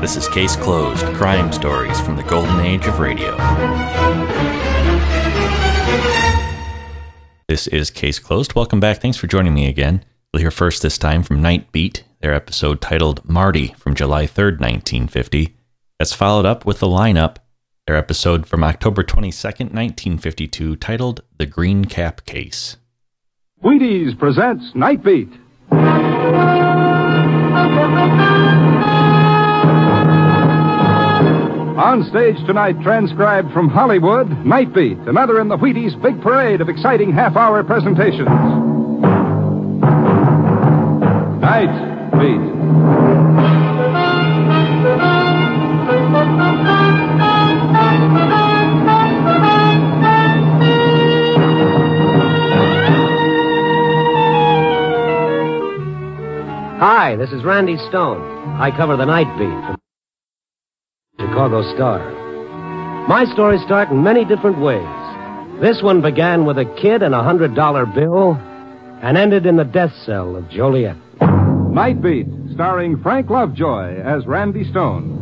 This is Case Closed, crime stories from the golden age of radio. This is Case Closed. Welcome back. Thanks for joining me again. We'll hear first this time from Night Beat, their episode titled Marty from July 3rd, 1950. That's followed up with The Lineup, their episode from October 22nd, 1952, titled The Green Cap Case. Wheaties presents Night Beat. On stage tonight, transcribed from Hollywood, Night Beat, another in the Wheaties' big parade of exciting half-hour presentations. Night Beat. Hi, this is Randy Stone. I cover the Night Beat from Chicago Star. My stories start in many different ways. This one began with a kid and a $100 bill and ended in the death cell of Joliet. Night Beat, starring Frank Lovejoy as Randy Stone.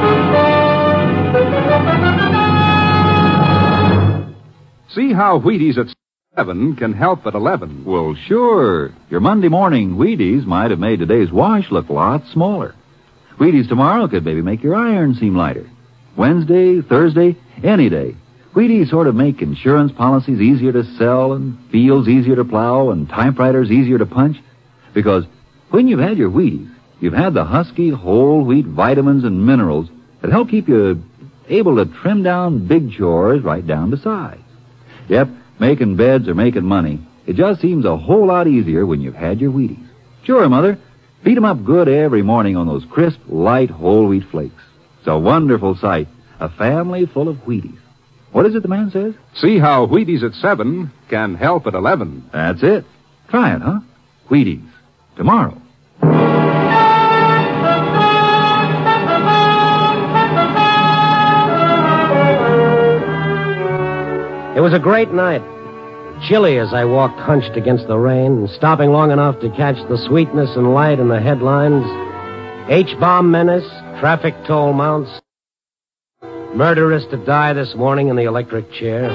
See how Wheaties at 7 can help at 11. Well, sure. Your Monday morning Wheaties might have made today's wash look a lot smaller. Wheaties tomorrow could maybe make your iron seem lighter. Wednesday, Thursday, any day. Wheaties sort of make insurance policies easier to sell and fields easier to plow and typewriters easier to punch. Because when you've had your Wheaties, you've had the husky whole wheat vitamins and minerals that help keep you able to trim down big chores right down to size. Yep, making beds or making money, it just seems a whole lot easier when you've had your Wheaties. Sure, Mother. Beat 'em up good every morning on those crisp, light whole wheat flakes. It's a wonderful sight, a family full of Wheaties. What is it the man says? See how Wheaties at 7 can help at 11. That's it. Try it, huh? Wheaties. Tomorrow. It was a great night. Chilly as I walked hunched against the rain, stopping long enough to catch the sweetness and light in the headlines. H-bomb menace, traffic toll mounts. Murderess to die this morning in the electric chair.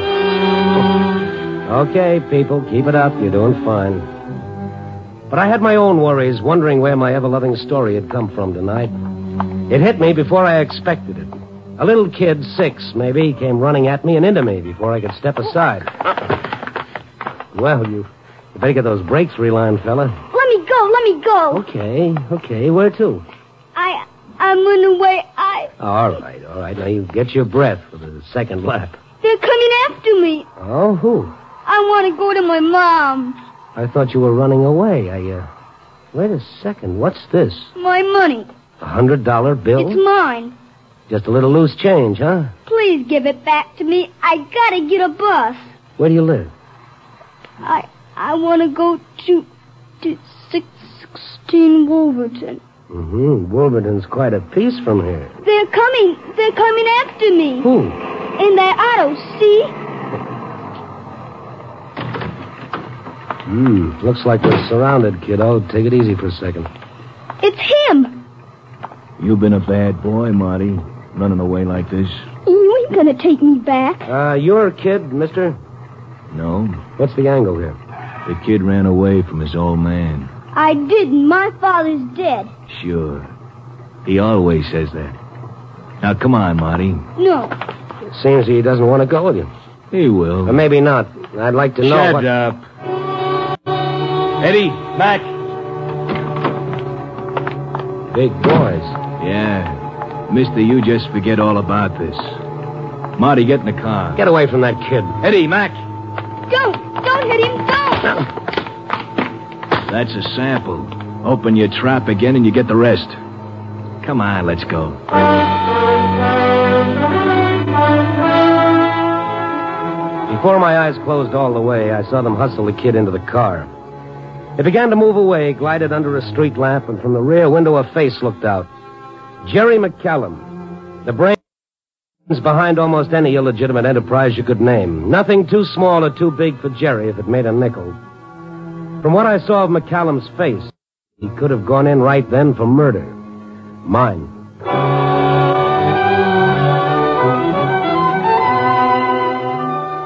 Okay, people, keep it up. You're doing fine. But I had my own worries, wondering where my ever-loving story had come from tonight. It hit me before I expected it. A little kid, 6 maybe, came running at me and into me before I could step aside. Well, you better get those brakes relined, fella. Let me go. Okay. Where to? I'm on the way. All right. Now you get your breath for the second lap. They're coming after me. Oh, who? I want to go to my mom. I thought you were running away. Wait a second. What's this? My money. $100 bill? It's mine. Just a little loose change, huh? Please give it back to me. I gotta get a bus. Where do you live? I want to go to 616 Wolverton. Wolverton's quite a piece from here. They're coming after me. Who? In that auto, see? Looks like we're surrounded, kiddo. Take it easy for a second. It's him. You've been a bad boy, Marty, running away like this. You ain't gonna take me back. You're a kid, mister? No, What's the angle here? the kid ran away from his old man. I didn't. My father's dead. Sure. He always says that. Now, come on, Marty. No. It seems he doesn't want to go with you. He will. Or maybe not. I'd like to know Shut what... up. Eddie, back. Big boys. Yeah. Mister, you just forget all about this. Marty, get in the car. Get away from that kid. Eddie, Mac. Don't hit him. Don't. That's a sample. Open your trap again and you get the rest. Come on, let's go. Before my eyes closed all the way, I saw them hustle the kid into the car. It began to move away, glided under a street lamp, and from the rear window a face looked out. Jerry McCallum, the brains behind almost any illegitimate enterprise you could name. Nothing too small or too big for Jerry if it made a nickel. From what I saw of McCallum's face, he could have gone in right then for murder. Mine.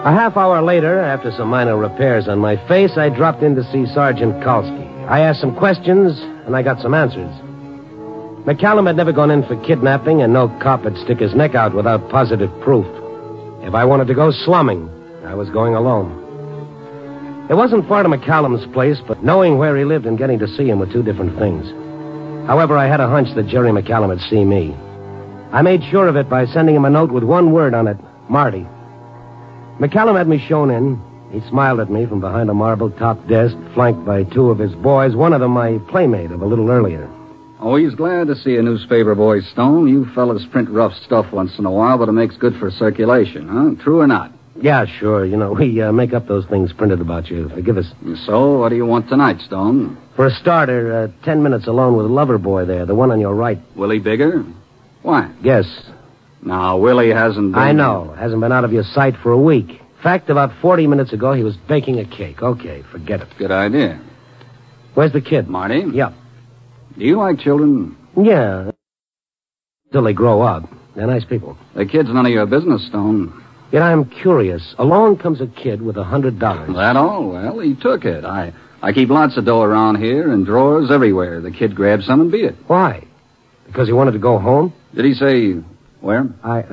A half hour later, after some minor repairs on my face, I dropped in to see Sergeant Kalski. I asked some questions, and I got some answers. McCallum had never gone in for kidnapping, and no cop would stick his neck out without positive proof. If I wanted to go slumming, I was going alone. It wasn't far to McCallum's place, but knowing where he lived and getting to see him were two different things. However, I had a hunch that Jerry McCallum would see me. I made sure of it by sending him a note with one word on it, Marty. McCallum had me shown in. He smiled at me from behind a marble-top desk, flanked by two of his boys, one of them my playmate of a little earlier. Always glad to see a newspaper boy, Stone. You fellas print rough stuff once in a while, but it makes good for circulation, huh? True or not? Yeah, sure. You know, we make up those things printed about you. Forgive us. So, what do you want tonight, Stone? For a starter, 10 minutes alone with Loverboy there, the one on your right. Willie Bigger? Why? Yes. Now, Willie hasn't been... I know. Hasn't been out of your sight for a week. In fact, about 40 minutes ago, he was baking a cake. Okay, forget it. Good idea. Where's the kid? Marty? Yeah. Do you like children? Yeah. Till they grow up. They're nice people. The kid's none of your business, Stone. Yet I'm curious. Along comes a kid with $100. That all? Well, he took it. I keep lots of dough around here and drawers everywhere. The kid grabbed some and beat it. Why? Because he wanted to go home? Did he say where?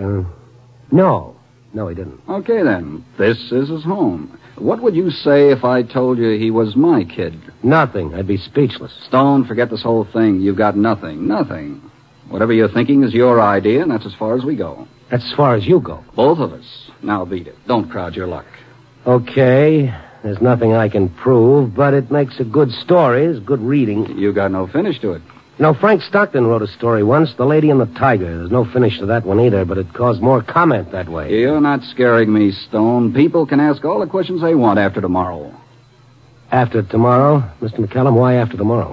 No. No, he didn't. Okay, then. This is his home. What would you say if I told you he was my kid? Nothing. I'd be speechless. Stone, forget this whole thing. You've got nothing. Nothing. Whatever you're thinking is your idea, and that's as far as we go. That's as far as you go. Both of us. Now beat it. Don't crowd your luck. Okay. There's nothing I can prove, but it makes a good story. It's good reading. You got no finish to it. You know, Frank Stockton wrote a story once, The Lady and the Tiger. There's no finish to that one either, but it caused more comment that way. You're not scaring me, Stone. People can ask all the questions they want after tomorrow. After tomorrow? Mr. McCallum, why after tomorrow?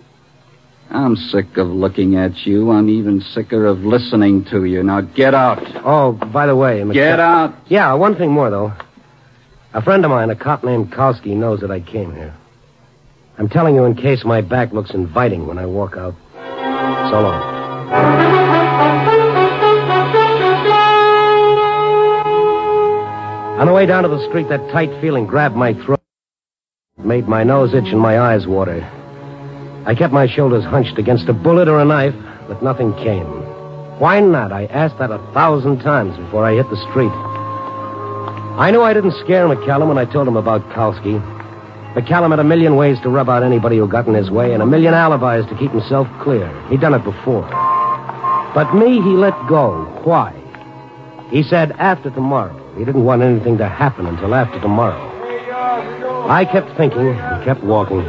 I'm sick of looking at you. I'm even sicker of listening to you. Now get out. Oh, by the way... Get out. Yeah, one thing more, though. A friend of mine, a cop named Kalski, knows that I came here. I'm telling you in case my back looks inviting when I walk out. So long. On the way down to the street, that tight feeling grabbed my throat. It made my nose itch and my eyes water. I kept my shoulders hunched against a bullet or a knife, but nothing came. Why not? I asked that 1,000 times before I hit the street. I knew I didn't scare McCallum when I told him about Kalski. McCallum had a million ways to rub out anybody who got in his way and a million alibis to keep himself clear. He'd done it before. But me, he let go. Why? He said after tomorrow. He didn't want anything to happen until after tomorrow. I kept thinking and kept walking.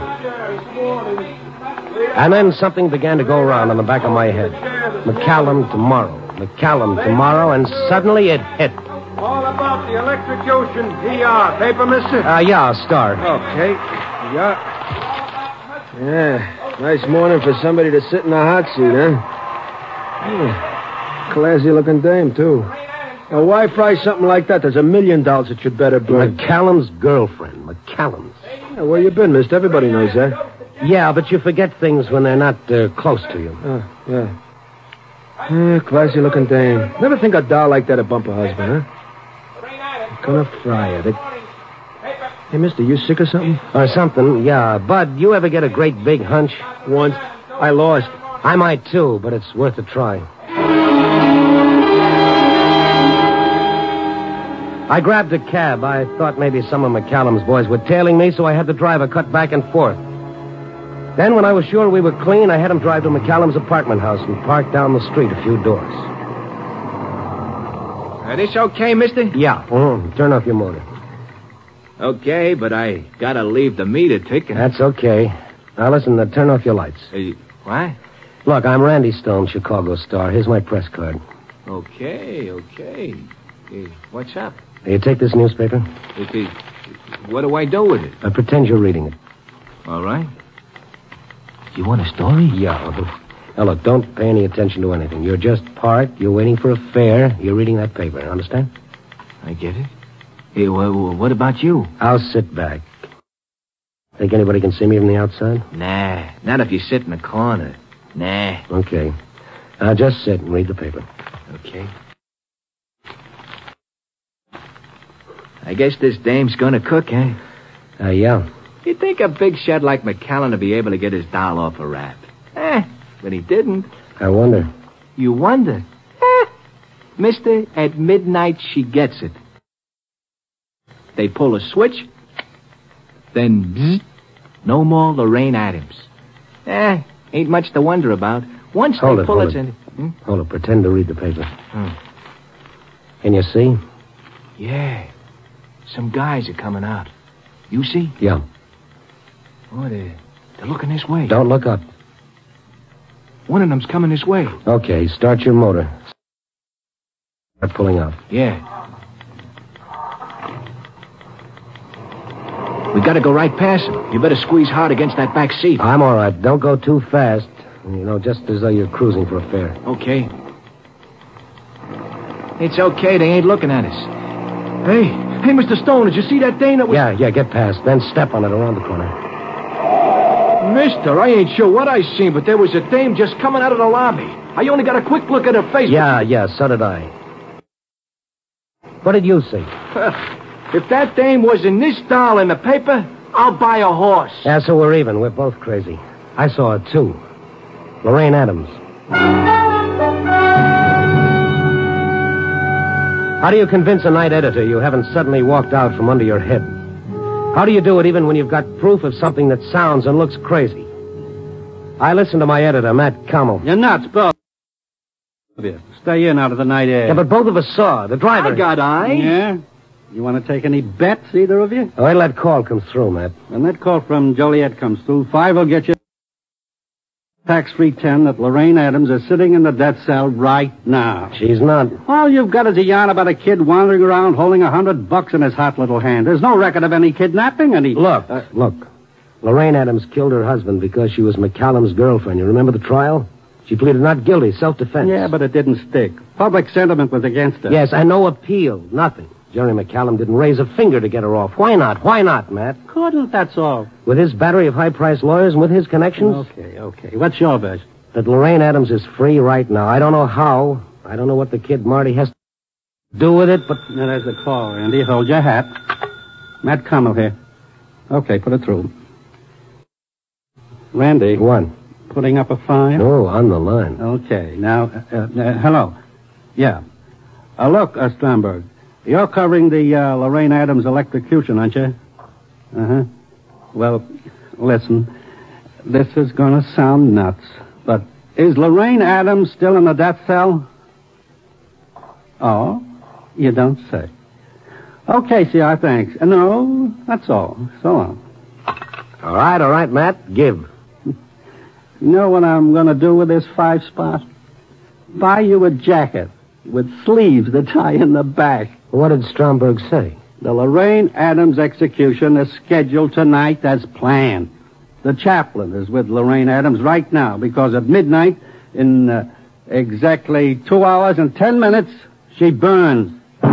And then something began to go around on the back of my head. McCallum tomorrow. McCallum tomorrow, and suddenly it hit. All about the Electric Ocean PR. Paper, mister? Yeah, Star. Okay. Yeah. Nice morning for somebody to sit in a hot seat, huh? Yeah. Classy-looking dame, too. Now, why fry something like that? There's $1 million that you'd better burn. McCallum's girlfriend. McCallum's. Yeah, where you been, mister? Everybody knows that. Yeah, but you forget things when they're not close to you. Yeah. Classy looking dame. Never think a doll like that a bump a husband, huh? I'm gonna fry it. Hey, mister, you sick or something? Or something, yeah. Bud, you ever get a great big hunch? Once. I lost. I might too, but it's worth a try. I grabbed a cab. I thought maybe some of McCallum's boys were tailing me, so I had the driver cut back and forth. Then, when I was sure we were clean, I had him drive to McCallum's apartment house and park down the street a few doors. This okay, mister? Yeah. Turn off your motor. Okay, but I gotta leave the meter ticking. That's okay. Now, listen, turn off your lights. What? Look, I'm Randy Stone, Chicago Star. Here's my press card. Okay. What's up? You take this newspaper? What do I do with it? Pretend you're reading it. All right. You want a story? Yeah. Now, look, don't pay any attention to anything. You're just parked. You're waiting for a fare. You're reading that paper. Understand? I get it. Hey, what about you? I'll sit back. Think anybody can see me from the outside? Nah, not if you sit in the corner. Nah. Okay. Now, just sit and read the paper. Okay. I guess this dame's gonna cook, eh? Yeah. You'd think a big shot like McCallum would be able to get his doll off a rap. But he didn't. I wonder. You wonder? Mister, at midnight she gets it. They pull a switch, then bzzz, no more Lorraine Adams. Ain't much to wonder about. Once Hold they it, pull hold it... it. Hold it. Pretend to read the paper. Can you see? Yeah. Some guys are coming out. You see? Yeah. Oh, they're looking this way. Don't look up. One of them's coming this way. Okay, start your motor. Start pulling out. Yeah. We gotta go right past him. You better squeeze hard against that back seat. I'm all right. Don't go too fast. You know, just as though you're cruising for a fare. Okay. It's okay. They ain't looking at us. Hey, Mr. Stone, did you see that dame that was... Yeah, get past. Then step on it around the corner. Mister, I ain't sure what I seen, but there was a dame just coming out of the lobby. I only got a quick look at her face. Yeah, so did I. What did you see? If that dame was in this doll in the paper, I'll buy a horse. Yeah, so we're even. We're both crazy. I saw her, too. Lorraine Adams. How do you convince a night editor you haven't suddenly walked out from under your head? How do you do it even when you've got proof of something that sounds and looks crazy? I listened to my editor, Matt Campbell. You're nuts, Bill. Stay in out of the night air. Yeah, but both of us saw. The driver... I got eyes. Yeah? You want to take any bets, either of you? Oh, wait till that call comes through, Matt. When that call from Joliet comes through, 5 will get you... Tax 310 that Lorraine Adams is sitting in the death cell right now. She's not. All you've got is a yarn about a kid wandering around holding $100 in his hot little hand. There's no record of any kidnapping, any... Look. Lorraine Adams killed her husband because she was McCallum's girlfriend. You remember the trial? She pleaded not guilty, self-defense. Yeah, but it didn't stick. Public sentiment was against her. Yes, and no appeal. Nothing. Jerry McCallum didn't raise a finger to get her off. Why not? Why not, Matt? Couldn't, that's all. With his battery of high-priced lawyers and with his connections? Okay. What's your version? That Lorraine Adams is free right now. I don't know how. I don't know what the kid Marty has to do with it, but... Now, there's the call, Randy. Hold your hat. Matt Campbell here. Okay, put it through. Randy. What? Putting up a fine? No, on the line. Okay. Now, hello. Yeah. Look, Stromberg. You're covering the Lorraine Adams electrocution, aren't you? Uh-huh. Well, listen. This is going to sound nuts, but is Lorraine Adams still in the death cell? Oh, you don't say. Okay, CR, thanks. No, that's all. So long. All right, Matt. Give. You know what I'm going to do with this 5-spot? Buy you a jacket with sleeves that tie in the back. What did Stromberg say? The Lorraine Adams execution is scheduled tonight as planned. The chaplain is with Lorraine Adams right now because at midnight, in exactly 2 hours and 10 minutes, she burns.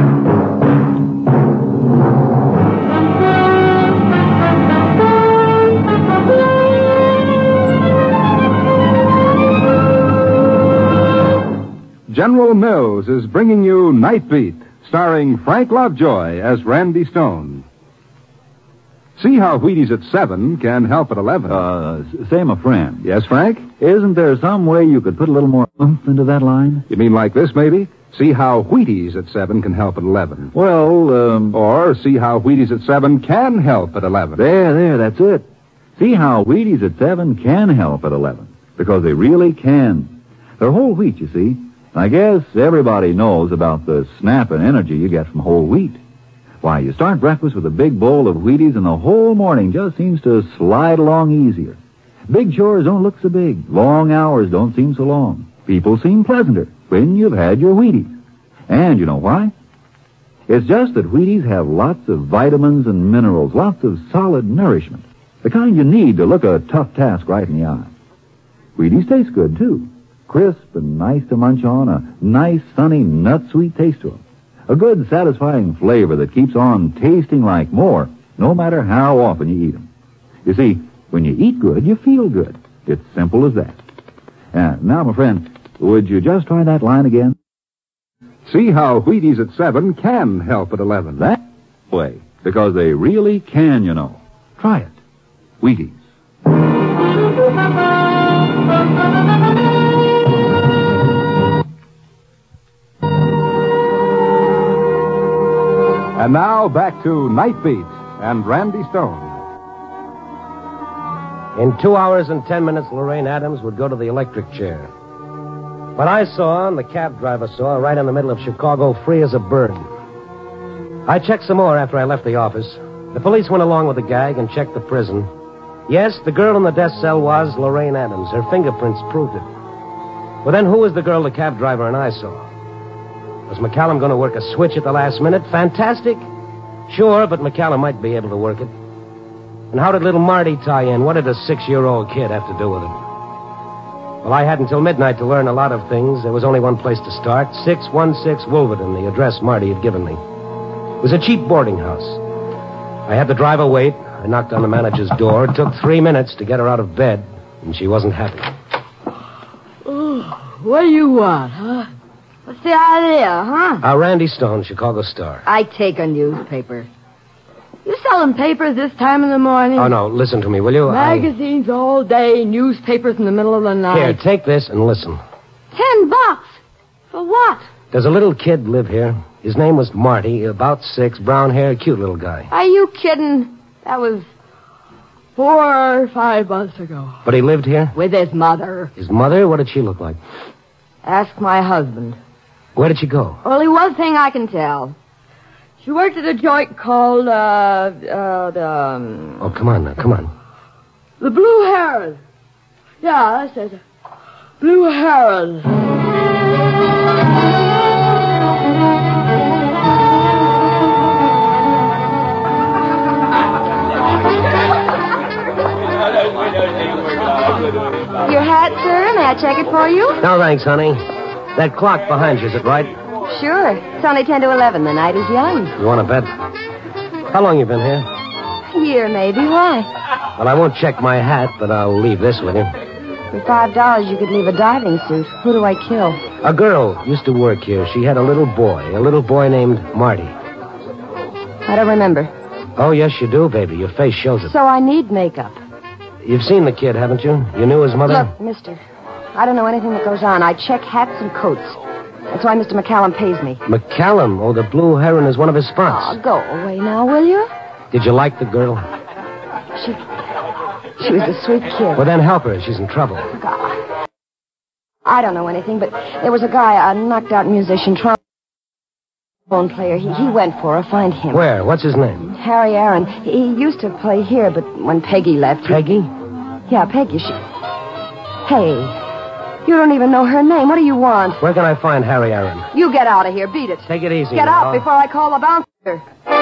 General Mills is bringing you Night Beat, starring Frank Lovejoy as Randy Stone. See how Wheaties at 7 can help at 11. Say, my friend. Yes, Frank? Isn't there some way you could put a little more oomph into that line? You mean like this, maybe? See how Wheaties at 7 can help at 11. Well, Or see how Wheaties at 7 can help at 11. There, that's it. See how Wheaties at 7 can help at 11. Because they really can. They're whole wheat, you see. I guess everybody knows about the snap and energy you get from whole wheat. Why, you start breakfast with a big bowl of Wheaties and the whole morning just seems to slide along easier. Big chores don't look so big. Long hours don't seem so long. People seem pleasanter when you've had your Wheaties. And you know why? It's just that Wheaties have lots of vitamins and minerals, lots of solid nourishment. The kind you need to look a tough task right in the eye. Wheaties taste good, too. Crisp and nice to munch on, a nice, sunny, nut-sweet taste to them. A good, satisfying flavor that keeps on tasting like more, no matter how often you eat them. You see, when you eat good, you feel good. It's simple as that. Now, my friend, would you just try that line again? See how Wheaties at 7 can help at 11. That? way, because they really can, you know. Try it. Wheaties. And now back to Night Beat and Randy Stone. In 2 hours and 10 minutes, Lorraine Adams would go to the electric chair. But I saw, and the cab driver saw, right in the middle of Chicago, free as a bird. I checked some more after I left the office. The police went along with the gag and checked the prison. Yes, the girl in the death cell was Lorraine Adams. Her fingerprints proved it. Well, then who was the girl the cab driver and I saw? Was McCallum going to work a switch at the last minute? Fantastic. Sure, but McCallum might be able to work it. And how did little Marty tie in? What did a 6-year-old kid have to do with it? Well, I had until midnight to learn a lot of things. There was only one place to start. 616 Wolverton, the address Marty had given me. It was a cheap boarding house. I had the driver wait. I knocked on the manager's door. It took 3 minutes to get her out of bed, and she wasn't happy. Oh, what do you want, huh? What's the idea, huh? Randy Stone, Chicago Star. I take a newspaper. You selling papers this time in the morning? Oh, no, listen to me, will you? Magazines all day, newspapers in the middle of the night. Here, take this and listen. $10. For what? Does a little kid live here? His name was Marty, about 6, brown hair, cute little guy. Are you kidding? That was 4 or 5 months ago. But he lived here? With his mother. His mother? What did she look like? Ask my husband. Where did she go? Only one thing I can tell. She worked at a joint called, Oh, come on now, come on. the Blue Heron. Yeah, that's it. Blue Heron. Your hat, sir? May I check it for you? No, thanks, honey. That clock behind you, is it right? Sure. It's only 10 to 11. The night is young. You want to bet? How long you been here? A year, maybe. Why? Well, I won't check my hat, but I'll leave this with you. For $5, you could leave a diving suit. Who do I kill? A girl used to work here. She had a little boy named Marty. I don't remember. Oh, yes, you do, baby. Your face shows it. So I need makeup. You've seen the kid, haven't you? You knew his mother? Look, mister, I don't know anything that goes on. I check hats and coats. That's why Mr. McCallum pays me. McCallum? Oh, the Blue Heron is one of his spots. Oh, go away now, will you? Did you like the girl? She was a sweet kid. Well, then help her. She's in trouble. God. I don't know anything, but there was a guy, a knocked-out musician, trombone player. He went for her. Find him. Where? What's his name? Harry Aaron. He used to play here, but when Peggy left... Peggy? Yeah, Peggy. Hey, you don't even know her name. What do you want? Where can I find Harry Aaron? You get out of here. Beat it. Take it easy. Get now. out before I call the bouncer.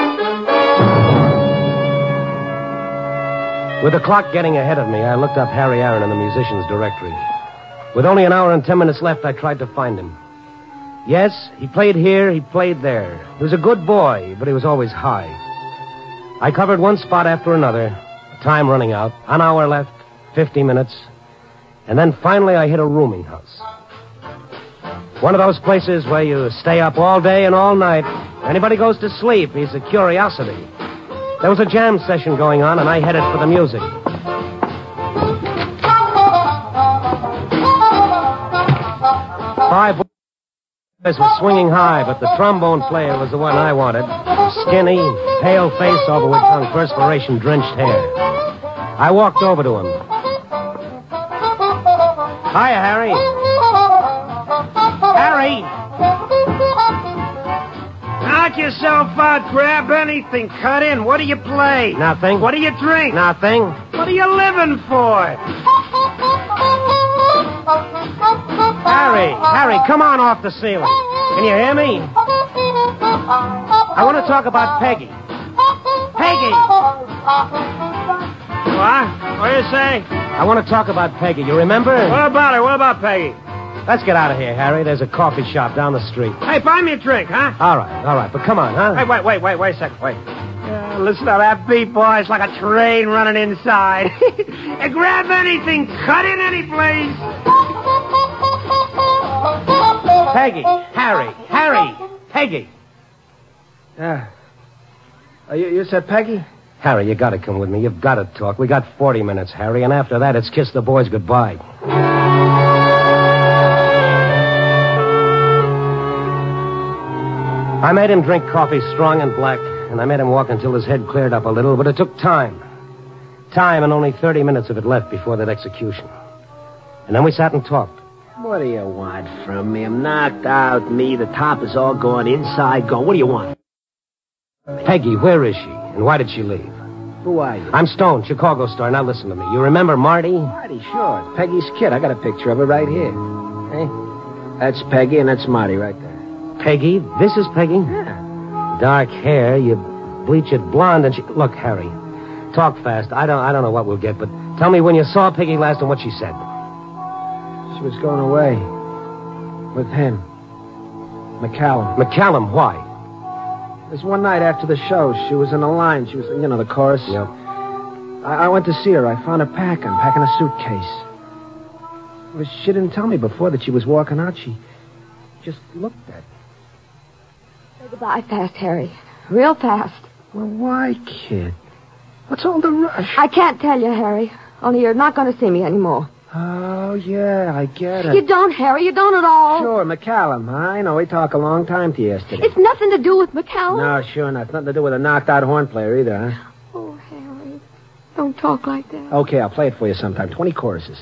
With the clock getting ahead of me, I looked up Harry Aaron in the musician's directory. With only an hour and 10 minutes left, I tried to find him. Yes, he played here, he played there. He was a good boy, but he was always high. I covered one spot after another, time running out, an hour left, 50 minutes, and then finally I hit a rooming house. One of those places where you stay up all day and all night. Anybody goes to sleep, he's a curiosity. There was a jam session going on, and I headed for the music. 5 boys were swinging high, but the trombone player was the one I wanted. Skinny, pale face over which hung perspiration-drenched hair. I walked over to him. Hiya, Harry. Harry! Knock yourself out. Grab anything. Cut in. What do you play? Nothing. What do you drink? Nothing. What are you living for? Harry, come on off the ceiling. Can you hear me? I want to talk about Peggy. Peggy! What? What do you say? I want to talk about Peggy. You remember? What about her? What about Peggy? Let's get out of here, Harry. There's a coffee shop down the street. Hey, buy me a drink, huh? All right. But come on, huh? Hey, wait a second. Wait. Listen to that beat, boy. It's like a train running inside. Hey, grab anything. Cut in any place. Peggy. Harry. Peggy. You said Peggy? Harry, you gotta come with me. You've gotta talk. We got 40 minutes, Harry, and after that, it's kiss the boys goodbye. I made him drink coffee strong and black, and I made him walk until his head cleared up a little, but it took time. Time, and only 30 minutes of it left before that execution. And then we sat and talked. What do you want from me? I'm knocked out, me. The top is all gone, inside gone. What do you want? Peggy, where is she? And why did she leave? Who are you? I'm Stone, Chicago Star. Now listen to me. You remember Marty? Marty, sure. It's Peggy's kid. I got a picture of her right here. Hey? That's Peggy, and that's Marty right there. Peggy? This is Peggy? Yeah. Dark hair, you bleach it blonde, and she... Look, Harry, talk fast. I don't know what we'll get, but tell me when you saw Peggy last and what she said. She was going away. With him. McCallum. McCallum, why? It was one night after the show. She was in the line. She was, the chorus. Yep. I went to see her. I found her packing a suitcase. Well, she didn't tell me before that she was walking out. She just looked at me. Say goodbye fast, Harry. Real fast. Well, why, kid? What's all the rush? I can't tell you, Harry. Only you're not going to see me anymore. Oh, yeah, I get it. You don't, Harry. You don't at all. Sure, McCallum. I know. We talked a long time to you yesterday. It's nothing to do with McCallum. No, sure not. It's nothing to do with a knocked-out horn player either, huh? Oh, Harry. Don't talk like that. Okay, I'll play it for you sometime. 20 choruses.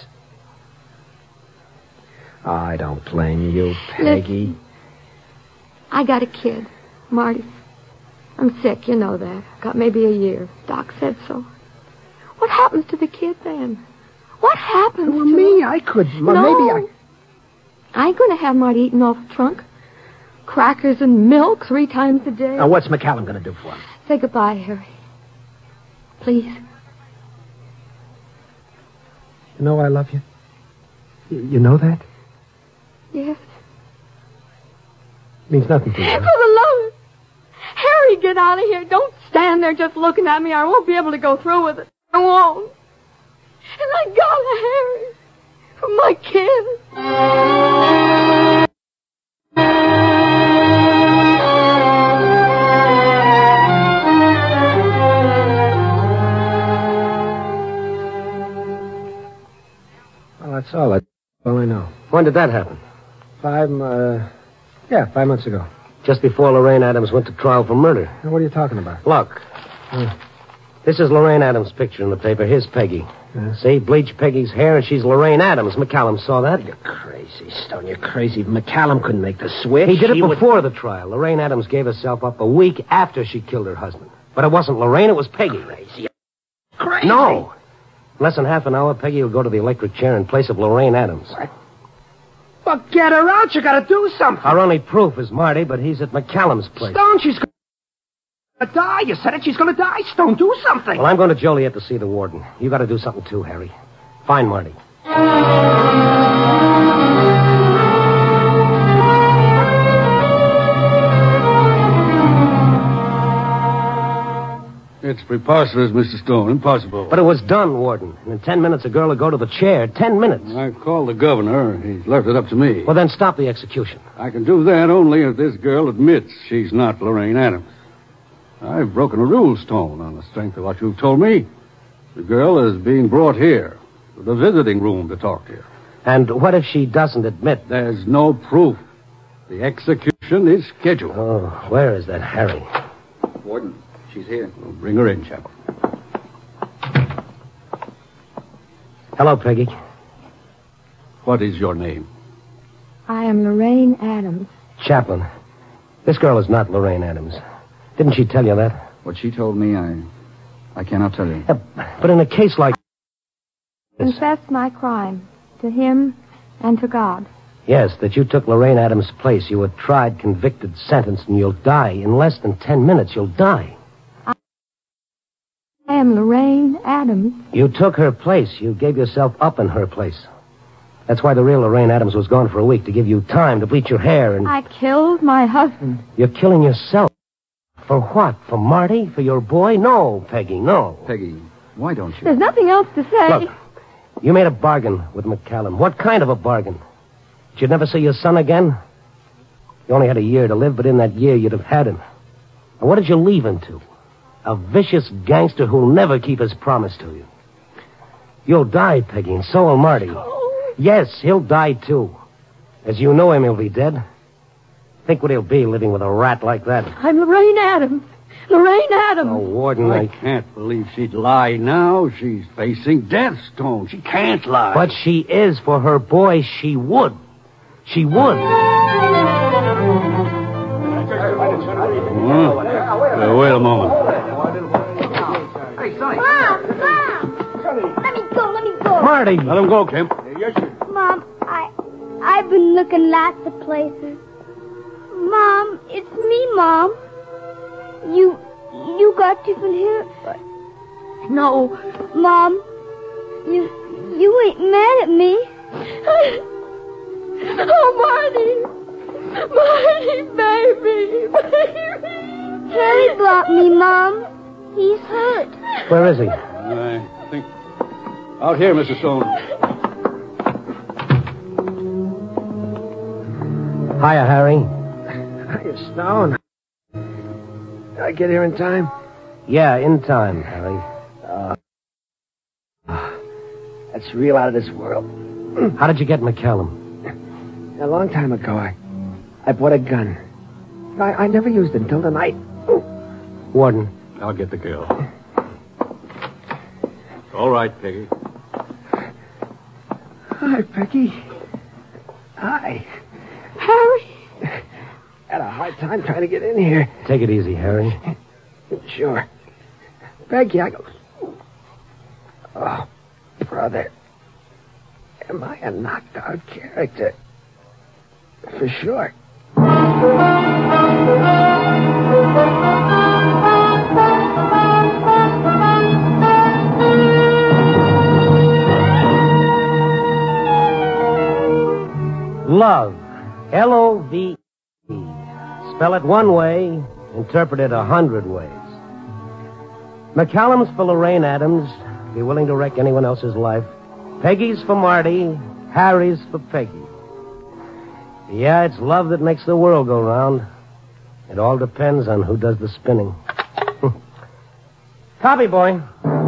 Oh, I don't blame you, Peggy. Listen, I got a kid, Marty. I'm sick, you know that. Got maybe a year. Doc said so. What happens to the kid then? What happens to me? I could... No. Maybe I ain't going to have Marty eating off the trunk. Crackers and milk 3 times a day. Now, what's McCallum going to do for him? Say goodbye, Harry. Please. You know I love you? You know that? Yes. Means nothing to you. For the love of... Harry, get out of here. Don't stand there just looking at me. I won't be able to go through with it. I won't. And I gotta, Harry. For my kid. Well, that's all. That's all I know. When did that happen? 5 months ago. Just before Lorraine Adams went to trial for murder. Now, what are you talking about? Look. This is Lorraine Adams' picture in the paper. Here's Peggy. See, bleach Peggy's hair, and she's Lorraine Adams. McCallum saw that. You're crazy, Stone. You're crazy. McCallum couldn't make the switch. He did it before the trial. Lorraine Adams gave herself up a week after she killed her husband. But it wasn't Lorraine, it was Peggy. Crazy. Crazy. No. In less than half an hour, Peggy will go to the electric chair in place of Lorraine Adams. What? Well, get her out. You gotta do something. Our only proof is Marty, but he's at McCallum's place. Stone, she's gonna die. You said it. She's gonna die. Stone, do something. Well, I'm going to Joliet to see the warden. You gotta do something too, Harry. Find Marty. It's preposterous, Mr. Stone. Impossible. But it was done, Warden. And in 10 minutes, a girl will go to the chair. 10 minutes. I've called the governor. He's left it up to me. Well, then stop the execution. I can do that only if this girl admits she's not Lorraine Adams. I've broken a rule, Stone, on the strength of what you've told me. The girl is being brought here to the visiting room to talk to you. And what if she doesn't admit? There's no proof. The execution is scheduled. Oh, where is that Harry? Warden, she's here. Well, bring her in, Chaplain. Hello, Peggy. What is your name? I am Lorraine Adams. Chaplain. This girl is not Lorraine Adams. Didn't she tell you that? What she told me, I cannot tell you. But in a case like this... Confess my crime to him and to God. Yes, that you took Lorraine Adams' place. You were tried, convicted, sentenced, and you'll die. In less than 10 minutes, you'll die. I am Lorraine Adams. You took her place. You gave yourself up in her place. That's why the real Lorraine Adams was gone for a week, to give you time to bleach your hair and... I killed my husband. You're killing yourself. For what? For Marty? For your boy? No, Peggy, no. Peggy, why don't you? There's nothing else to say. Look, you made a bargain with McCallum. What kind of a bargain? That you'd never see your son again? You only had a year to live, but in that year you'd have had him. And what did you leave him to? A vicious gangster who'll never keep his promise to you. You'll die, Peggy, and so will Marty. Yes, he'll die, too. As you know him, he'll be dead. Think what he'll be living with a rat like that. I'm Lorraine Adams. Lorraine Adams. Oh, Warden, I can't believe she'd lie now. She's facing death, Stone. She can't lie. But she is. For her boy, she would. She would. Wait a moment. Mom! Let me go. Marty! Let him go, Kemp. Mom, I've been looking lots of places. Mom, it's me, Mom. You got different hair. No. Mom, you ain't mad at me. Oh, Marty, baby. Harry brought me, Mom. He's hurt. Where is he? I think... Out here, Mrs. Stone. Hiya, Harry. Hiya, Stone. Did I get here in time? Yeah, in time, Harry. That's real out of this world. How did you get McCallum? A long time ago, I bought a gun. I never used it until tonight. Warden. I'll get the girl. All right, Peggy. Hi, Peggy. Hi. Harry. Had a hard time trying to get in here. Take it easy, Harry. Sure. Peggy, I go... Oh, brother. Am I a knocked-out character? For sure. Love. L-O-V-E. Spell it one way, interpret it 100 ways. McCallum's for Lorraine Adams. Be willing to wreck anyone else's life. Peggy's for Marty. Harry's for Peggy. Yeah, it's love that makes the world go round. It all depends on who does the spinning. Copy, boy.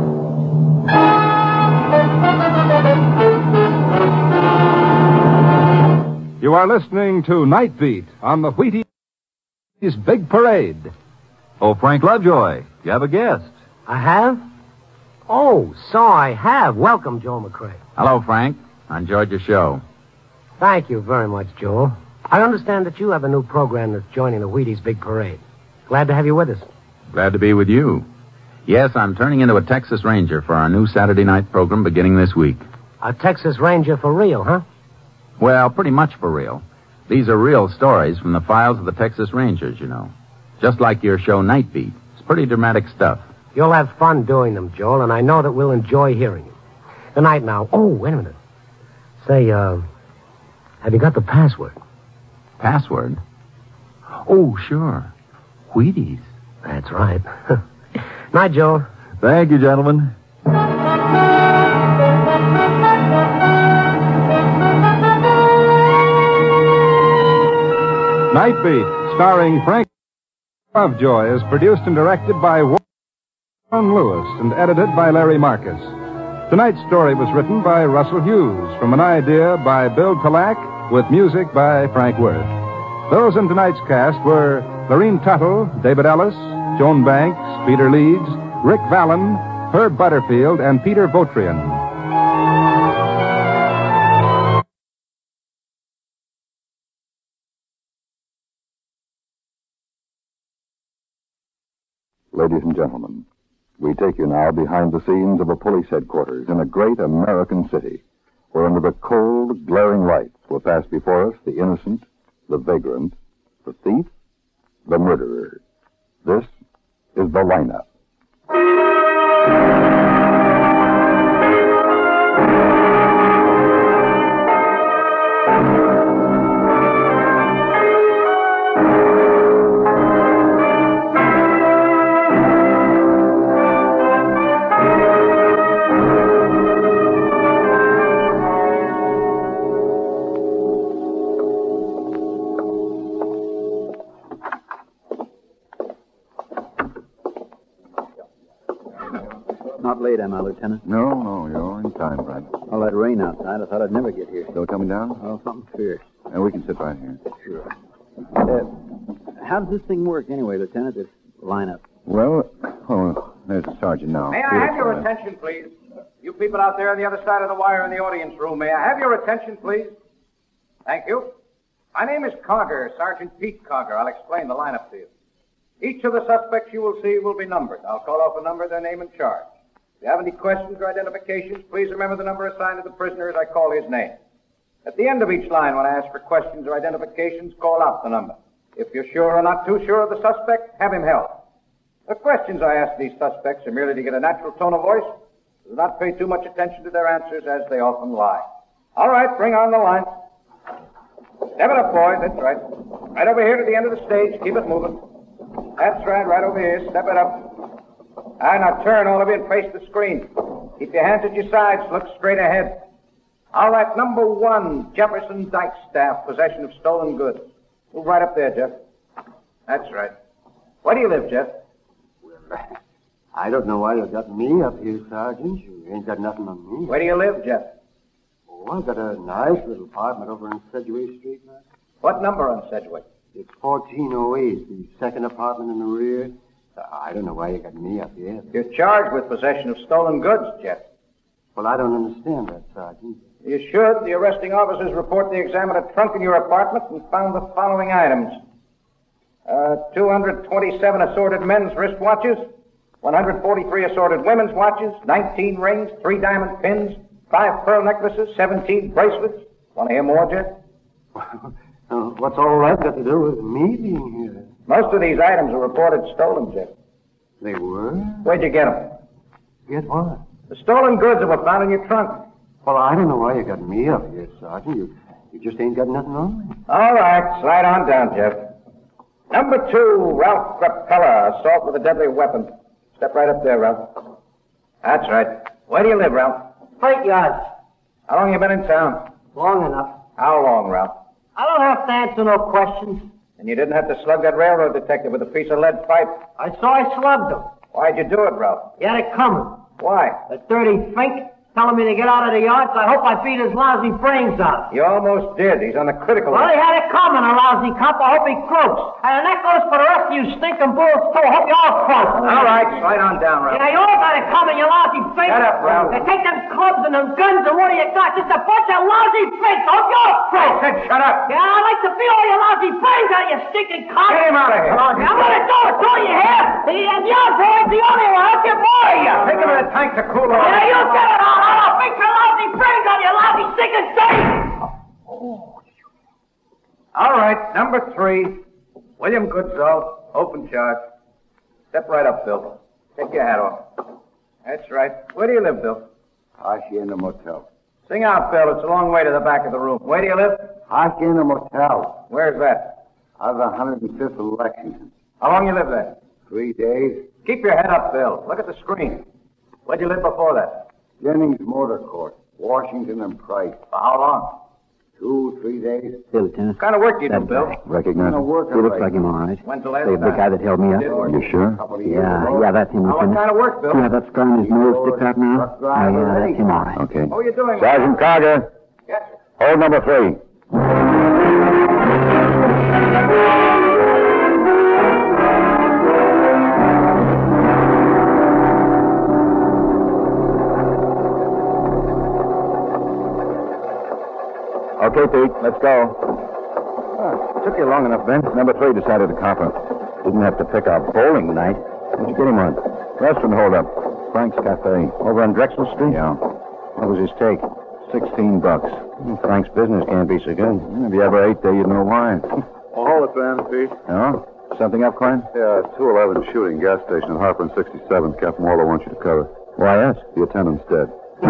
You are listening to Night Beat on the Wheaties Big Parade. Oh, Frank Lovejoy, you have a guest. I have? Oh, so I have. Welcome, Joel McCrae. Hello, Frank. I enjoyed your show. Thank you very much, Joel. I understand that you have a new program that's joining the Wheaties Big Parade. Glad to have you with us. Glad to be with you. Yes, I'm turning into a Texas Ranger for our new Saturday night program beginning this week. A Texas Ranger for real, huh? Well, pretty much for real. These are real stories from the files of the Texas Rangers, you know. Just like your show Night Beat. It's pretty dramatic stuff. You'll have fun doing them, Joel, and I know that we'll enjoy hearing you. Good night now. Oh, wait a minute. Say, have you got the password? Password? Oh, sure. Wheaties. That's right. Night, Joel. Thank you, gentlemen. Night Beat, starring Frank Lovejoy, is produced and directed by Warren Lewis and edited by Larry Marcus. Tonight's story was written by Russell Hughes from an idea by Bill Kalak with music by Frank Worth. Those in tonight's cast were Lorene Tuttle, David Ellis, Joan Banks, Peter Leeds, Rick Vallon, Herb Butterfield, and Peter Votrian. Ladies and gentlemen, we take you now behind the scenes of a police headquarters in a great American city, where under the cold, glaring lights will pass before us the innocent, the vagrant, the thief, the murderer. This is The Lineup. Not late, am I, Lieutenant? No, you're in time, Brad. All that rain outside, I thought I'd never get here. Still coming down? Oh, something fierce. We can sit right here. Sure. How does this thing work anyway, Lieutenant, this lineup? Well, there's the sergeant now. May I have your attention, please? You people out there on the other side of the wire in the audience room, may I have your attention, please? Thank you. My name is Cogger, Sergeant Pete Cogger. I'll explain the lineup to you. Each of the suspects you will see will be numbered. I'll call off a number, their name, and charge. If you have any questions or identifications, please remember the number assigned to the prisoner as I call his name. At the end of each line, when I ask for questions or identifications, call out the number. If you're sure or not too sure of the suspect, have him held. The questions I ask these suspects are merely to get a natural tone of voice. Do not pay too much attention to their answers, as they often lie. All right, bring on the line. Step it up, boys. That's right. Right over here to the end of the stage. Keep it moving. That's right over here. Step it up. Now turn, all of you, and face the screen. Keep your hands at your sides. Look straight ahead. All right, number 1, Jefferson Dykestaff, possession of stolen goods. Move right up there, Jeff. That's right. Where do you live, Jeff? Well, I don't know why you got me up here, Sergeant. You ain't got nothing on me. Where do you live, Jeff? Oh, I got a nice little apartment over on Sedgway Street, man. What number on Sedgway? It's 1408, the second apartment in the rear. I don't know why you got me up here. You're charged with possession of stolen goods, Jeff. Well, I don't understand that, Sergeant. You should. The arresting officers report they examined a trunk in your apartment and found the following items. 227 assorted men's wristwatches, 143 assorted women's watches, 19 rings, 3 diamond pins, 5 pearl necklaces, 17 bracelets. Want to hear more, Jeff? What's all that got to do with me being here? Most of these items were reported stolen, Jeff. They were? Where'd you get them? Get what? The stolen goods that were found in your trunk. Well, I don't know why you got me up here, Sergeant. You just ain't got nothing on me. All right, slide on down, Jeff. Number 2, Ralph Crapella, assault with a deadly weapon. Step right up there, Ralph. That's right. Where do you live, Ralph? Freight yards. How long you been in town? Long enough. How long, Ralph? I don't have to answer no questions. And you didn't have to slug that railroad detective with a piece of lead pipe. I saw I slugged him. Why'd you do it, Ralph? He had it coming. Why? The dirty fink telling me to get out of the yard, so I hope I beat his lousy brains out. You almost did. He's on the critical Well, list. he had it coming, a lousy cop. I hope he croaks. And that goes for the rest of you stinking bulls, too. I hope you all croak. All right, slide on down, Ralph. Yeah, you all got it coming, you lousy fink. Shut up, Ralph. Now, take them clubs and them guns and what do you got? Just a bunch of lousy fakes. I hope you all croak. I said shut up. Yeah, I'd like to feel all your lousy brains out, you stinking cop. Get him out of here. I'm gonna do it, don't you hear? And your boy's the only one. I'll get more of you. Take him to the tank to cool off. Yeah, you get it all. I'll fix your lousy brains on you lousy stinking safe. All right, number 3, William Goodsall, open charge. Step right up, Bill. Take your hat off. That's right. Where do you live, Bill? Hacienda Motel. Sing out, Bill. It's a long way to the back of the room. Where do you live? Hacienda Motel. Where's that? I'm 105th of Lexington. How long you live there? 3 days. Keep your head up, Bill. Look at the screen. Where'd you live before that? Jennings Motor Court, Washington and Price. For how long? 2, 3 days. Hey, Lieutenant. What kind of work do you do, Bill? Recognize him? Work He looks like him, all right. When's the last The time? guy that held me up. You sure? Yeah, that's him, Now, what Lieutenant. kind of work, Bill? See how that scar on his nose sticks out now? Truck driver, Yeah, that's him, all right. Okay. What are you doing? Sergeant Cogger, Yes, sir. hold number 3. Okay, Pete, let's go. Took you long enough, Ben. Number 3 decided to cop her. Didn't have to pick out bowling tonight. Where'd you get him on? Restaurant holdup. Frank's Cafe. Over on Drexel Street? Yeah. What was his take? $16. Frank's business can't be so good. If you ever ate there, you'd know why. Well, hold it, Ben, Pete. Oh? Something up, Klein? Yeah, 211 shooting, gas station at Harper and 67. Captain Waller wants you to cover. Why, yes. The attendant's dead.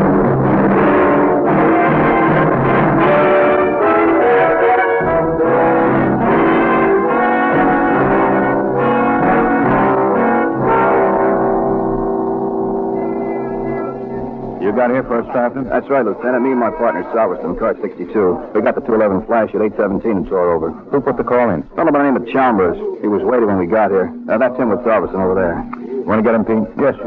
You got here first, Captain? That's right, Lieutenant. Me and my partner, Sal, was in car 62. We got the 211 flash at 8:17 and saw it over. Who put the call in? A fellow by the name of Chalmers. He was waiting when we got here. That's him with Salverson over there. Want to get him, Pete? Yes, sir.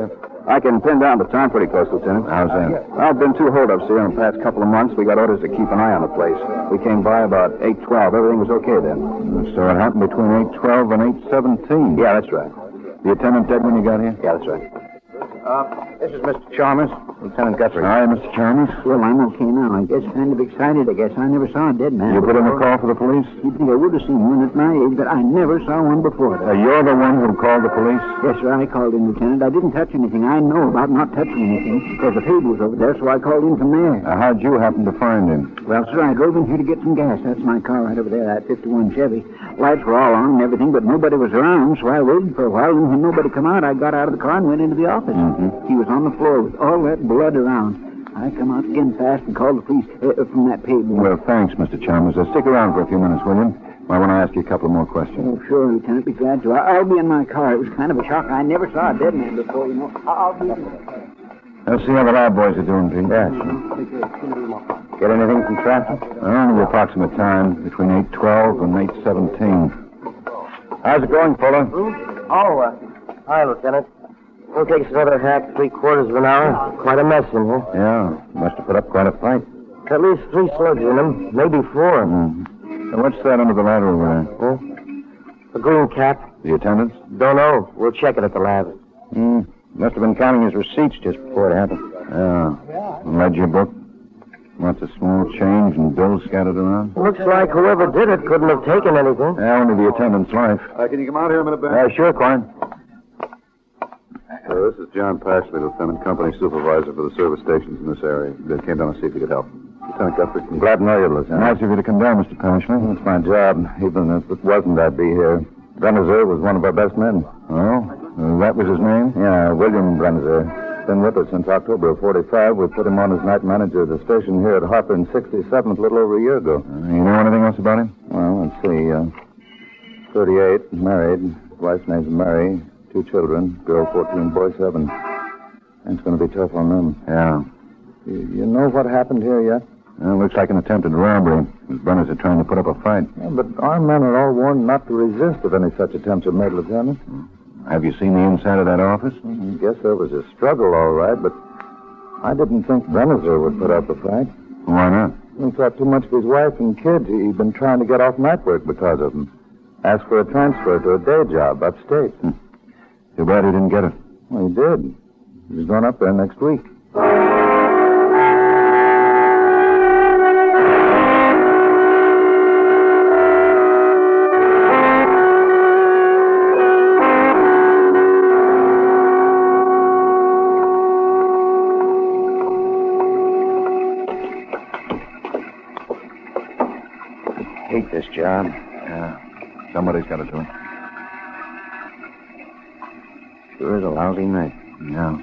I can pin down the time pretty close, Lieutenant. How's that? Well, I've been 2 holdups here in the past couple of months. We got orders to keep an eye on the place. We came by about 8:12. Everything was okay then. So it happened between 8:12 and 8:17. Yeah, that's right. The attendant dead when you got here? Yeah, that's right. This is Mr. Chalmers, Lieutenant Guthrie. Hi, Mr. Chalmers. Well, I'm okay now. I guess kind of excited, I guess. I never saw a dead man. You put in a call for the police? You'd think I would have seen one at my age, but I never saw one before. You're the one who called the police? Yes, sir, I called in, Lieutenant. I didn't touch anything. I know about not touching anything, because the table was over there, so I called in from there. How'd you happen to find him? Well, sir, I drove in here to get some gas. That's my car right over there, that 51 Chevy. Lights were all on and everything, but nobody was around, so I waited for a while, and when nobody come out, I got out of the car and went into the office. Mm-hmm. He was on the floor with all that blood around. I come out again fast and called the police from that table. Well, thanks, Mr. Chalmers. Stick around for a few minutes, will you? I want to ask you a couple more questions. Oh, sure, Lieutenant. Be glad to. I'll be in my car. It was kind of a shock. I never saw a dead man before, you know. I'll be in the car. Let's see how the lab boys are doing, Pete. Yeah, Get anything from traffic? Only the approximate time, between 8:12 and 8:17. How's it going, Fuller? Hi, Lieutenant. It'll take us another half, 3/4 of an hour. Quite a mess in here. Yeah, must have put up quite a fight. At least 3 slugs in them, maybe 4. So what's that under the ladder over there? A green cap. The attendants? Don't know. We'll check it at the lab. Must have been counting his receipts just before it happened. Yeah. Ledger book? Lots of small change and bills scattered around? Looks like whoever did it couldn't have taken anything. Yeah, only the attendant's life. Can you come out here a minute, Ben? Sure, Klein. This is John Pashley, Lieutenant, company supervisor for the service stations in this area. They came down to see if you could help. Lieutenant Guthrie. I'm glad to know you, Lieutenant. Nice of you to come down, Mr. Pashley. It's my job. Even if it wasn't, I'd be here. Brennizer was one of our best men. Oh? That was his name? Yeah, William Brennizer. Been with us since October of 45. We put him on as night manager of the station here at Harper in 67th, a little over a year ago. You know anything else about him? Well, let's see. 38, married. Wife's name's Mary. 2 children, girl 14, boy 7. It's going to be tough on them. Yeah. You know what happened here yet? Well, looks like an attempted robbery. His brothers are trying to put up a fight. Yeah, but our men are all warned not to resist if any such attempts are made, Lieutenant. Have you seen the inside of that office? Guess there was a struggle, all right, but I didn't think Brennizer would put up a fight. Why not? He thought too much of his wife and kids. He'd been trying to get off night work because of them. Asked for a transfer to a day job upstate. Too bad he didn't get it. Well, he did. He's going up there next week. Hate this job. Yeah. Somebody's got to do it. Sure is a lousy night. Yeah.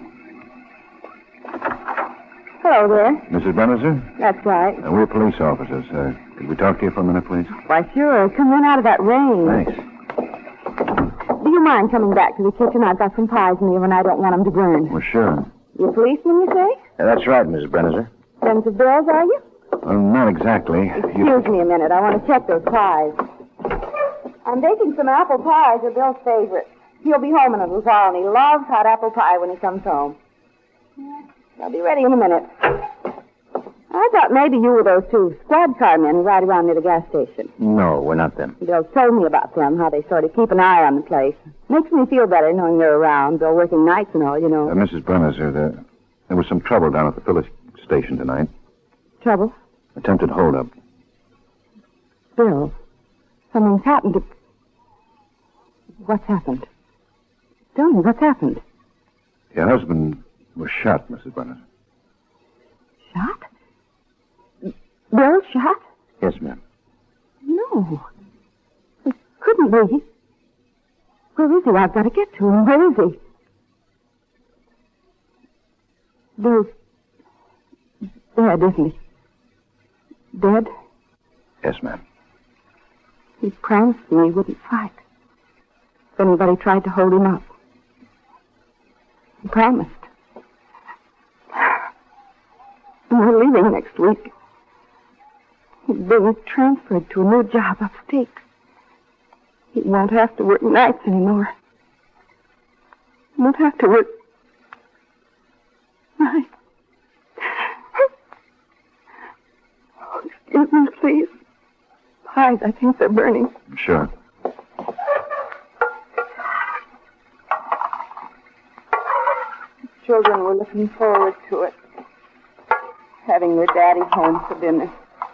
Hello there. Mrs. Brennizer? That's right. We're police officers. Could we talk to you for a minute, please? Why, sure. Come in out of that rain. Thanks. Do you mind coming back to the kitchen? I've got some pies in the oven. I don't want them to burn. Well, sure. You a policeman, you say? That's right, Mrs. Brennizer. Friends of Bill's, are you? Well, not exactly. Excuse me a minute. I want to check those pies. I'm baking some apple pies. They're Bill's favorite. He'll be home in a little while, and he loves hot apple pie when he comes home. I'll be ready in a minute. I thought maybe you were those 2 squad car men who ride around near the gas station. No, we're not them. Bill told me about them, how they sort of keep an eye on the place. Makes me feel better knowing they're around. Bill working nights and all, you know. Mrs. Brennizer, there was some trouble down at the Phyllis station tonight. Trouble? Attempted holdup. Bill, something's happened to... What's happened? Tell me, what's happened? Your husband was shot, Mrs. Brennizer. Shot? Bill shot? Yes, ma'am. No. It couldn't be. Where is he? I've got to get to him. Where is he? Bill's dead, isn't he? Dead? Yes, ma'am. He promised me he wouldn't fight if anybody tried to hold him up. He promised. And we're leaving next week. He's being transferred to a new job upstate. He won't have to work nights anymore. He won't have to work eyes. I think they're burning. Sure. Children were looking forward to it. Having their daddy home for dinner.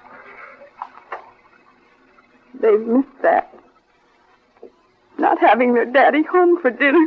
They've missed that. Not having their daddy home for dinner.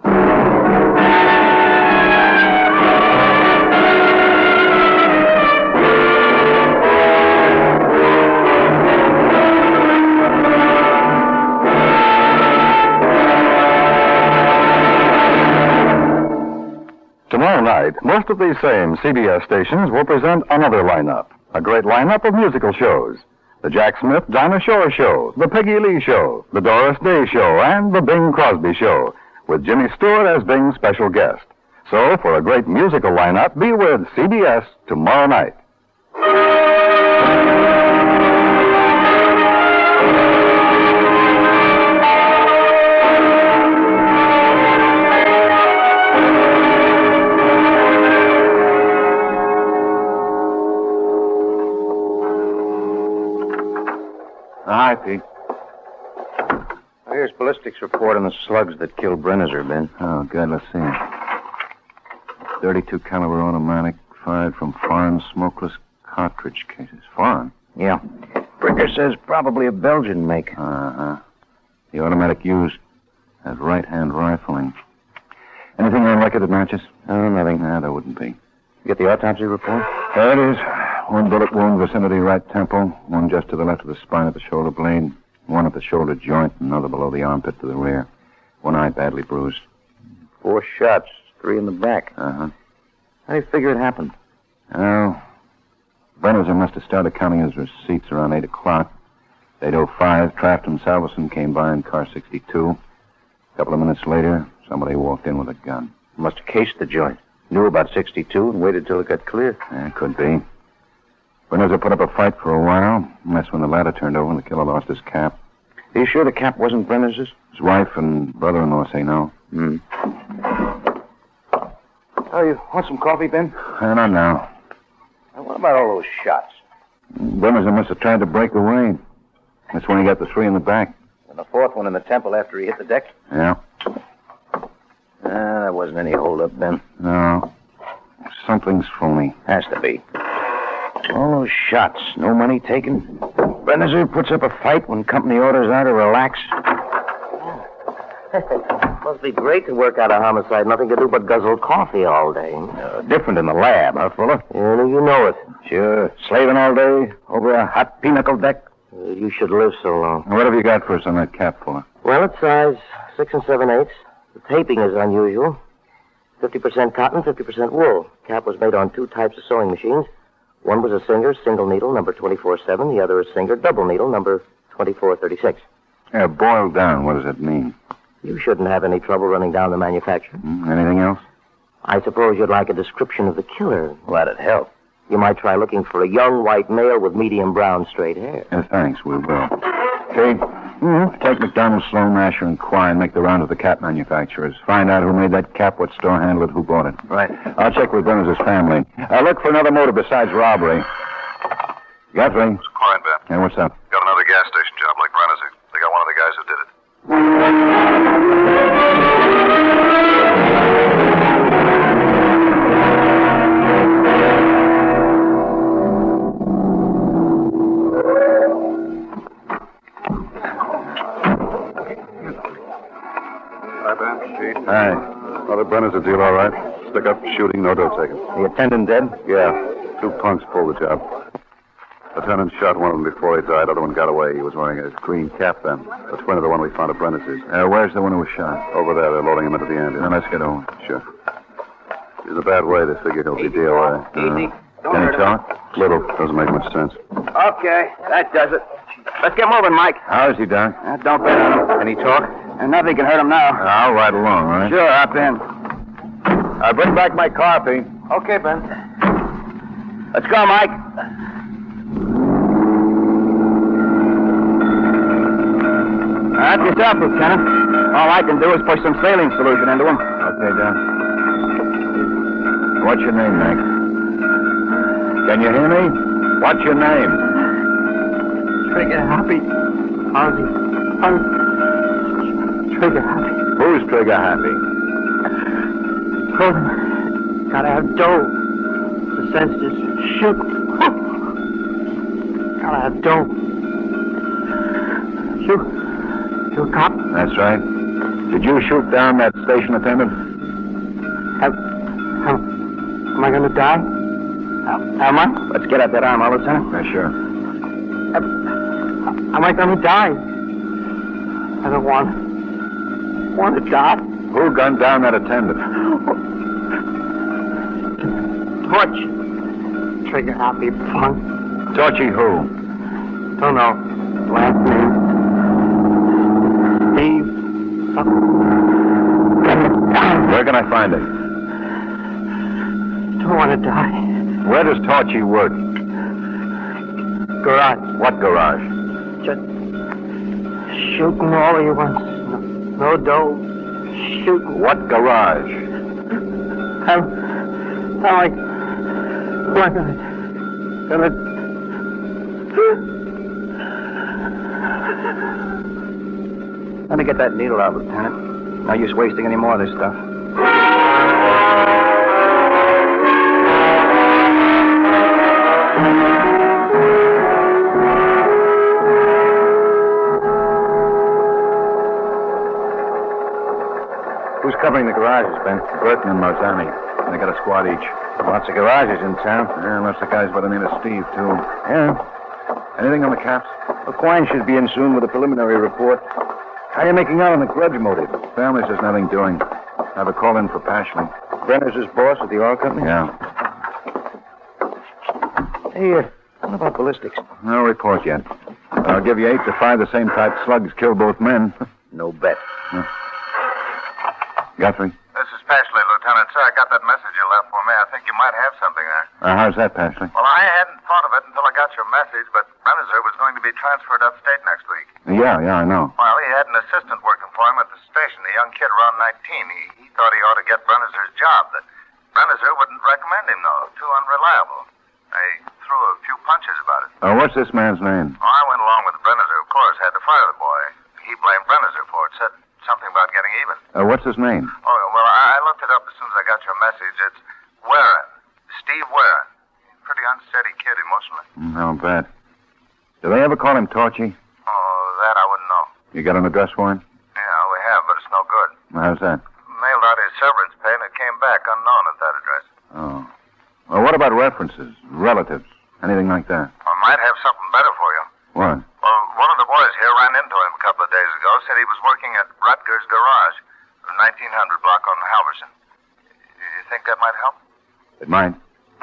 Tomorrow night, most of these same CBS stations will present another lineup. A great lineup of musical shows. The Jack Smith Dinah Shore Show, the Peggy Lee Show, the Doris Day Show, and the Bing Crosby Show, with Jimmy Stewart as Bing's special guest. So, for a great musical lineup, be with CBS tomorrow night. Hi, Pete. Here's ballistics report on the slugs that killed Brennizer, Ben. Oh, good. Let's see it. 32 caliber automatic fired from foreign smokeless cartridge cases. Foreign? Yeah. Bricker says probably a Belgian make. Uh-huh. The automatic used as right-hand rifling. Anything on record that matches? Oh, nothing. Nah, there wouldn't be. You get the autopsy report? There it is. One bullet wound, vicinity right temple. One just to the left of the spine at the shoulder blade. One at the shoulder joint. Another below the armpit to the rear. One eye badly bruised. 4 shots, 3 in the back. Uh-huh. How do you figure it happened? Well, Brennizer must have started counting his receipts around 8 o'clock. 8:05, Traft and Salverson came by in car 62. A couple of minutes later, somebody walked in with a gun. Must have cased the joint. Knew about 62 and waited till it got clear. Yeah, could be. Brennizer put up a fight for a while. That's when the ladder turned over and the killer lost his cap. Are you sure the cap wasn't Brennizer's? His wife and brother-in-law say no. Oh, you want some coffee, Ben? Not now. And what about all those shots? Brennizer must have tried to break away. That's when he got the 3 in the back. And the 4th one in the temple after he hit the deck? Yeah. There wasn't any hold-up, Ben. No. Something's phony. Has to be. All those shots, no money taken. Brennizer puts up a fight when company orders are to relax. Must be great to work out a homicide. Nothing to do but guzzle coffee all day. Different in the lab, huh, Fuller? Yeah, you know it. Sure. Slaving all day over a hot pinnacle deck. You should live so long. What have you got for us on that cap, Fuller? Well, it's size 6 7/8. The taping is unusual. 50% cotton, 50% wool. Cap was made on 2 types of sewing machines. One was a Singer single needle, number 24/7. The other a Singer double needle, number 24/36. Yeah, boiled down, what does it mean? You shouldn't have any trouble running down the manufacturer. Anything else? I suppose you'd like a description of the killer. Well, that'd help. You might try looking for a young white male with medium brown straight hair. Thanks, we will. Kate, take McDonald, Sloan, Asher, and Quine, make the round of the cap manufacturers. Find out who made that cap, what store handled it, who bought it. Right. I'll check with Brenners's family. I'll look for another motive besides robbery. Guthrie. It's Quine, Ben. Hey, what's up? Got another gas station job like Brennizer. They got one of the guys who did it. Hi, Ben. Chief. Hi. Brother Brenner's a deal all right. Stick up, shooting, no dough taken. The attendant dead? Yeah. 2 punks pulled the job. Lieutenant shot one of them before he died. Other one got away. He was wearing a green cap then. The twin of the one we found at Brenner's. Where's the one who was shot? Over there. They're loading him into the ambulance. Now, let's get over. Sure. He's in a bad way. They figure he'll be DOI. Easy. Can he talk? Little. Doesn't make much sense. Okay, that does it. Let's get moving, Mike. How is he, Doc? Don't bet on him. Can he talk? Nothing can hurt him now. I'll ride along, all right? Sure, hop in. I'll bring back my car, Pete. Okay, Ben. Let's go, Mike. That's yourself, Lieutenant. All I can do is push some saline solution into him. Okay, Doc. What's your name, Max? Can you hear me? What's your name? Trigger happy. Trigger happy. Who's trigger happy? Gotta have dough. The sense is shoot. Gotta have dough. You a cop? That's right. Did you shoot down that station attendant? Am I gonna die? Am I? Let's get at that arm, Lieutenant. Yeah, sure. Am I gonna die? I don't want to die. Who gunned down that attendant? Torch. Trigger happy punk. Torchy who? Don't know. Last name. Steve. Where can I find him? Don't want to die. Where does Torchy work? Garage. What garage? Just shooting all he wants. No dough. Shooting. What garage? How am I gonna Let me get that needle out, Lieutenant. No use wasting any more of this stuff. Who's covering the garages, Ben? Burton and Marzani. They got a squad each. Lots of garages in town. Yeah, lots of guys by the name of Steve, too. Yeah. Anything on the caps? Well, Quine should be in soon with a preliminary report. How are you making out on the grudge motive? Family says nothing doing. Have a call in for Pashley. Brenner's his boss at the oil company? Yeah. Hey, what about ballistics? No report yet. I'll give you 8 to 5 the same type slugs killed both men. No bet. Yeah. Guthrie? This is Pashley, Lieutenant. Sir, I got that message you left for me. I think you might have something there. How's that, Pashley? Well, I hadn't thought of it until I got your message, but Brennizer was going to be transferred upstate next week. Yeah, I know. Well, he had an assistant working for him at the station, a young kid around 19. He thought he ought to get Brennizer's job. That Brennizer wouldn't recommend him, though. Too unreliable. They threw a few punches about it. What's this man's name? Well, I went along with Brennizer, of course. Had to fire the boy. He blamed Brennizer for it. Said something about getting even. What's his name? Oh, well, I looked it up as soon as I got your message. It's Warren. Steve Warren. Pretty unsteady kid emotionally. How bad. Do they ever call him Torchy? Oh, that I wouldn't know. You got an address for him? Yeah, we have, but it's no good. How's that? Mailed out his severance pay and it came back unknown at that address. Oh. Well, what about references? Relatives? Anything like that? I might have something better for you. What? Well, one of the boys here ran into him a couple of days ago. Said he was working at Rutgers Garage, the 1900 block on Halverson. You think that might help? It might.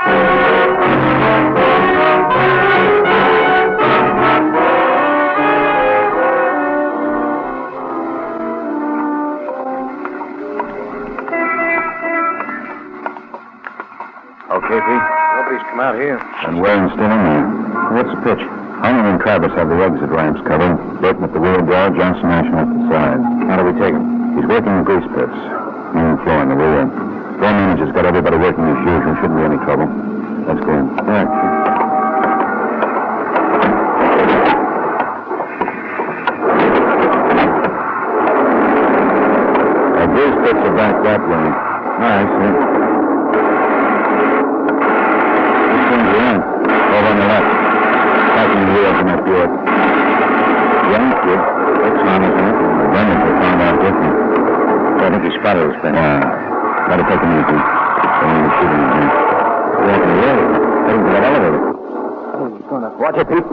Okay, Pete? Nobody's come out here. And Warren's still in there. What's the pitch? Hunter and Travis have the exit ramps covered. Burton at the rear door, Johnson National at the side. How do we take him? He's working the grease pits. Main floor in the rear. Floor manager's got everybody working as usual. Shouldn't be any trouble. Let's go in. All right. The grease pits are back that way. All right, see. This one's around. Over on the left. Passing the wheels in that Buick. Young kid. Looks on, isn't it? Brennan found out different. I think he spotted us, Ben. Gotta take him easy. Don't even shoot him again. Walking away. Heading to that elevator. Watch it, Pete.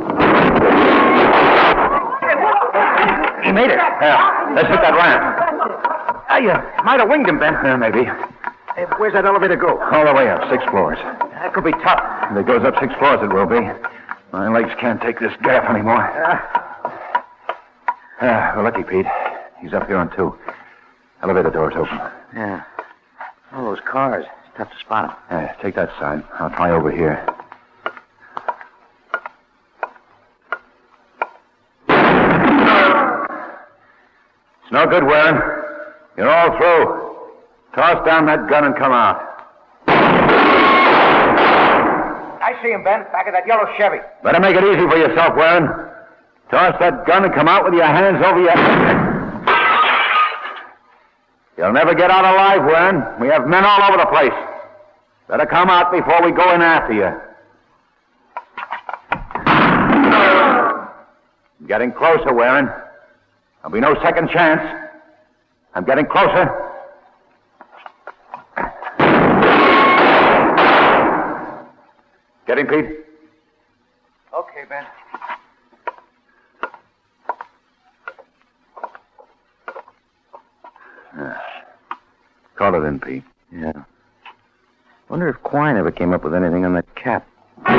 He made it. Yeah. Let's hit that ramp. You might have winged him, Ben. Maybe. Hey, where's that elevator go? All the way up, 6 floors. That could be tough. If it goes up 6 floors, it will be. My legs can't take this gaff anymore. We're lucky, Pete. He's up here on 2. Elevator door's open. Yeah. All those cars. It's tough to spot them. Take that side. I'll try over here. It's no good, Warren. You're all through. Toss down that gun and come out. I see him, Ben. Back of that yellow Chevy. Better make it easy for yourself, Warren. Toss that gun and come out with your hands over your head. You'll never get out alive, Warren. We have men all over the place. Better come out before we go in after you. I'm getting closer, Warren. There'll be no second chance. I'm getting closer. Get him, Pete. Okay, Ben. Call it in, Pete. Yeah. Wonder if Quine ever came up with anything on that cap.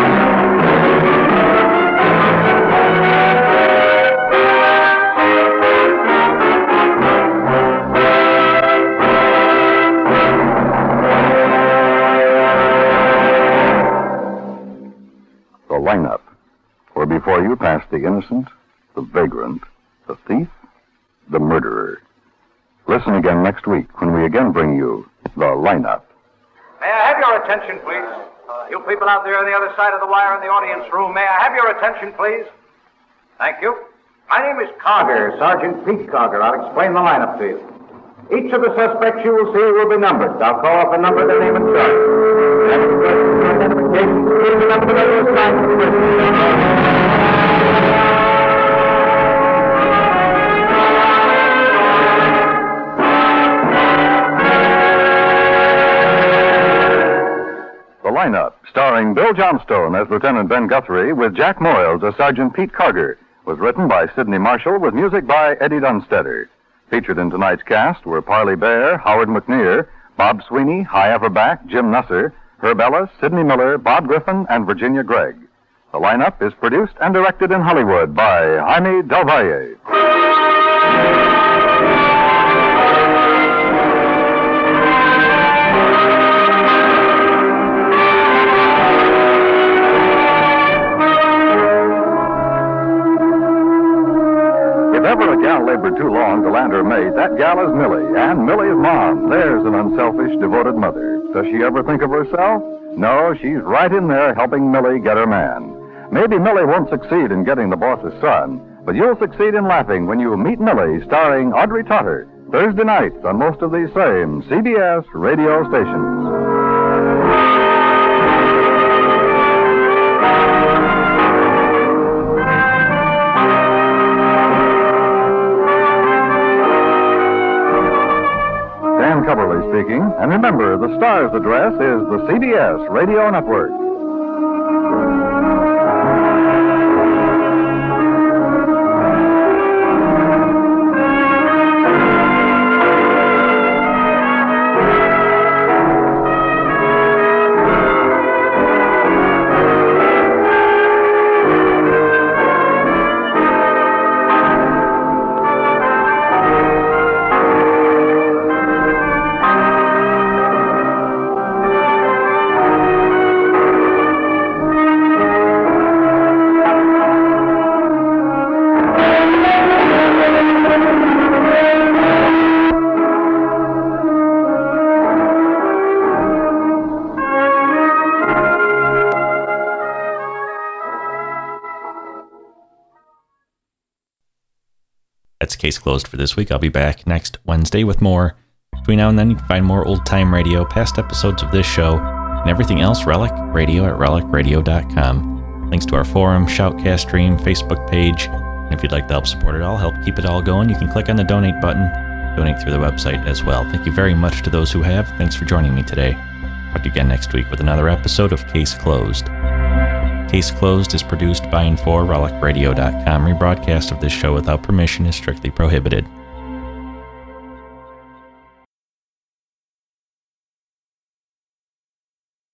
The lineup. Where before you pass the innocent, the vagrant, the thief, the murderer. Listen again next week when we again bring you the lineup. May I have your attention, please? You people out there on the other side of the wire in the audience room, may I have your attention, please? Thank you. My name is Cogger, Sergeant Pete Cogger. I'll explain the lineup to you. Each of the suspects you will see will be numbered. I'll call off a number, their name and charge. Identification, please remember that you're assigned to the witness. The lineup, starring Bill Johnstone as Lieutenant Ben Guthrie with Jack Moyles as Sergeant Pete Cogger, was written by Sidney Marshall with music by Eddie Dunstetter. Featured in tonight's cast were Parley Bear, Howard McNear, Bob Sweeney, High Everback, Jim Nusser, Herb Ellis, Sidney Miller, Bob Griffin, and Virginia Gregg. The lineup is produced and directed in Hollywood by Jaime Del Valle. If ever a gal labored too long to land her mate, that gal is Millie, and Millie's mom. There's an unselfish, devoted mother. Does she ever think of herself? No, she's right in there helping Millie get her man. Maybe Millie won't succeed in getting the boss's son, but you'll succeed in laughing when you meet Millie, starring Audrey Totter, Thursday nights on most of these same CBS radio stations. Coverly speaking, and remember, the star's address is the CBS Radio Network. That's Case Closed for this week. I'll be back next Wednesday with more. Between now and then, you can find more old-time radio, past episodes of this show, and everything else Relic Radio at relicradio.com. Links to our forum, Shoutcast stream, Facebook page. And if you'd like to help support it all, help keep it all going, you can click on the donate button, donate through the website as well. Thank you very much to those who have. Thanks for joining me today. Talk to you again next week with another episode of Case Closed. Case Closed is produced by and for relicradio.com. Rebroadcast of this show without permission is strictly prohibited.